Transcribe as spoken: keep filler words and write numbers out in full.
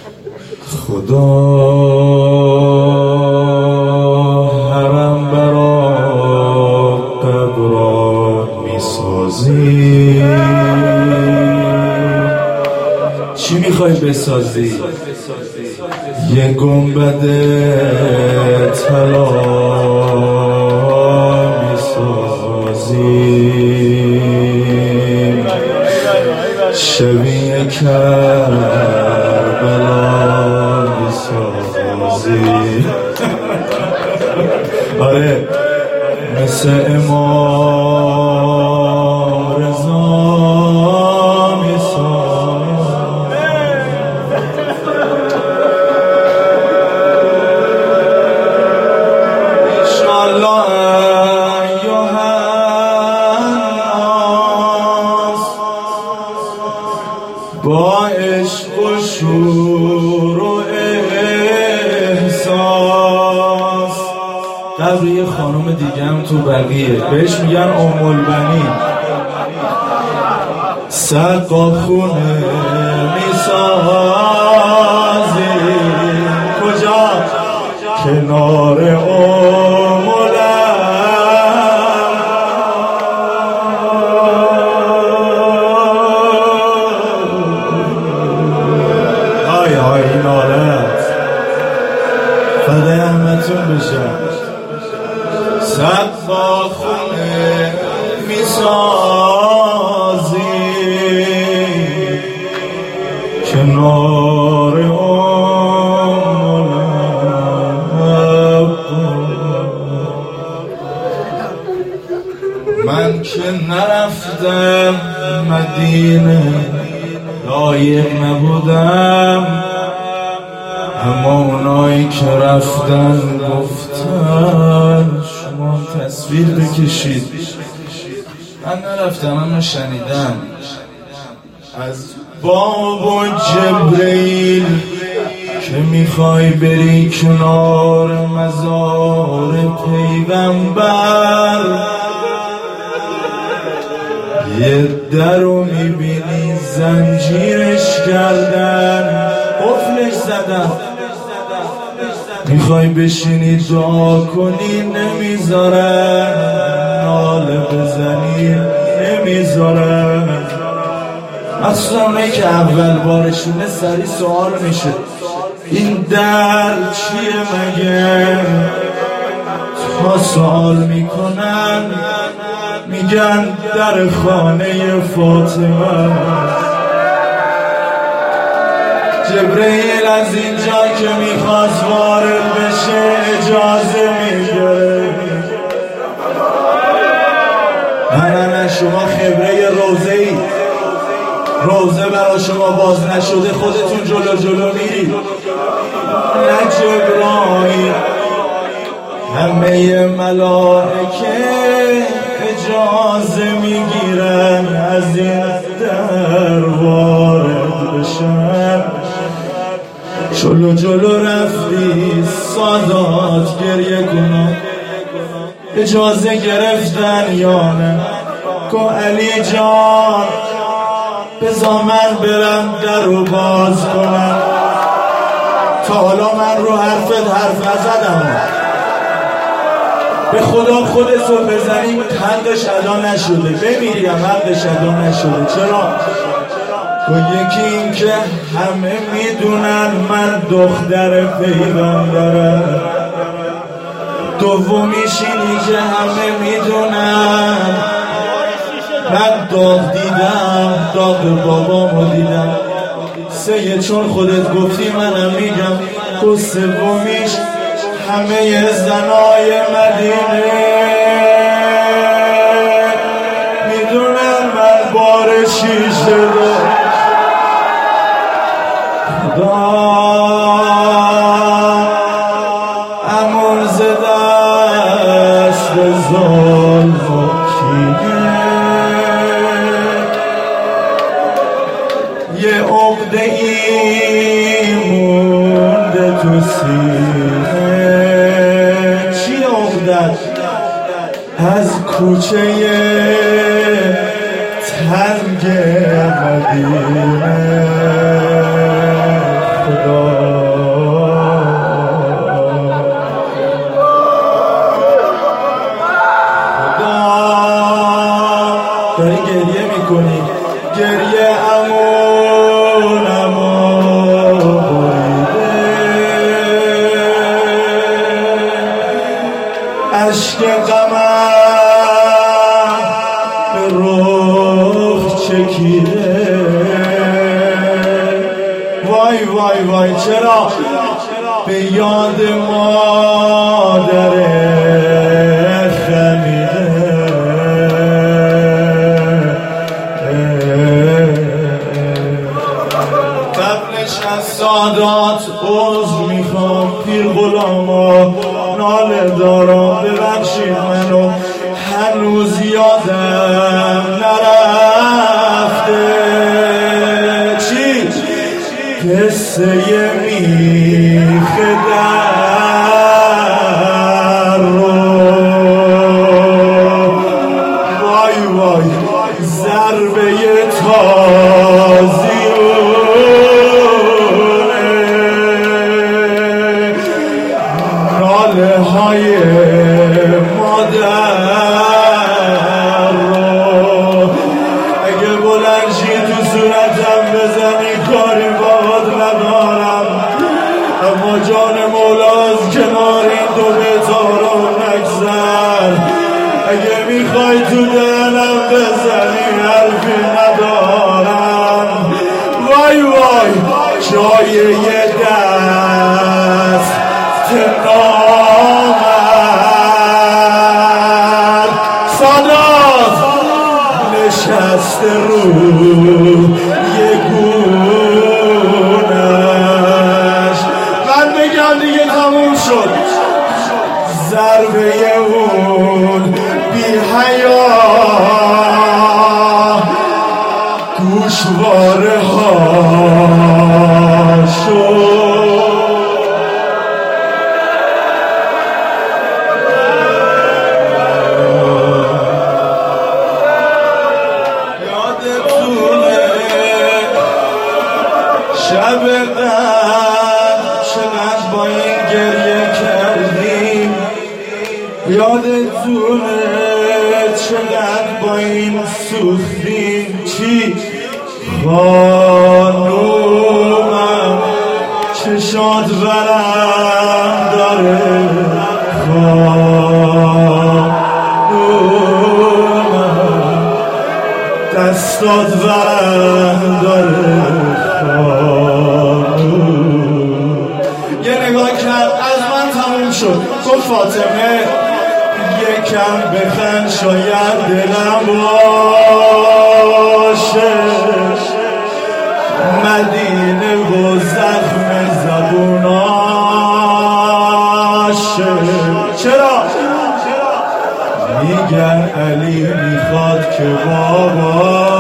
خدا حرم برا قبران میسازی، چی میخوای بسازی؟ یه گنبد طلا میسازی، شبیه کربلا میسازی. آره مثل امام رضا میسازی. انشالله ایها الناس با عشق و شور و احساس. قبل یه خانم دیگه هم تو بقیه بهش میگن ام البنین، سقا خونه میسازی کجا؟ کنار ام های های این آلت فدای احمدتون بشه. سقا خونه میسازی کنار ام من که نرفتم مدینه لایق نبودم، اما اونایی که رفتن گفتن شما تصویر بکشید. من نرفتم اما شنیدم از باب و جبرئیل که میخوای بری کنار مزار پیغمبر، یه در رو میبینی زنجیرش کردن قفلش زدن، میخوای بشینی دعا کنی نمیذارن، ناله بزنی نمیذارن. اصلا اونایی که اول بارشونه سری سوال میشه این در چیه مگه؟ تا سوال میکنن میگن در خانه فاطمه. جبرئیل از اینجا که میخواست وارد بشه اجازه میگه. نه نه نه شما خبره روزه ای، روزه برای شما باز نشده خودتون جلو جلو میرید. نه جبرائیل، همه ملائکه اجازه میگیرن از این در وارد بشن. جلو جلو رفتی سادات گریه کنم، اجازه گرفتن یا نه؟ گو علی جان بذار من برم در رو باز کنم، تا حالا من رو حرفت حرف نزدم. به خدا خودت رو بزنیم حقش ادا نشده، بمیریم حقش ادا نشده. چرا؟ و یکی این که همه میدونن من دختر پیغمبرم، دومیش اینی که همه میدونن من داغ دیدم، داغ بابامو دیدم. سه چون خودت گفتی منم میگم. و سومیش همه زنای مدینه میدونن من بار شیشه دارم. خدا امون زده است ظلم و کینه، یه عقده ای مونده تو سینه. چی عقدت؟ از کوچه تنگ مدینه. خدا اشک غمم به رخ چکیده. وای وای وای چرا به یاد مادر خمیده. قبلش از سادات عذر میخوام پیر غلاما، ناله دارم ببخشید منو هنوز یادم نرفته. چی؟ قصه میخ در رو، وای وای ضربه تازیونه، ناله های مادر رو. اگه بلنشی تو صورتم بزنی کاری باهات ندارم، اما جان مولا از کنار این دو بتارا نگذر. اگه میخوای تو دهنم بزنی حرفی ندارم. وای وای جای یه دست نامرد سادات نشسته رو یه گونش. من بگم دیگه تموم شد. ضربه اون بی حیا گوشواره ها شد. یادتونه شب قدر چقدر با این گریه کردیم؟ یادتونه چقدر با این سوختیم؟ چی؟ خانومم چشات ورم داره، خانومم دستات ورم داره، خانوم. یه نگاه کرد از من تموم شد، گفت فاطمه یکم بخند شاید دلم باشه، مدینه و زخم زبوناشه. چرا؟ میگن علی میخواد که بابا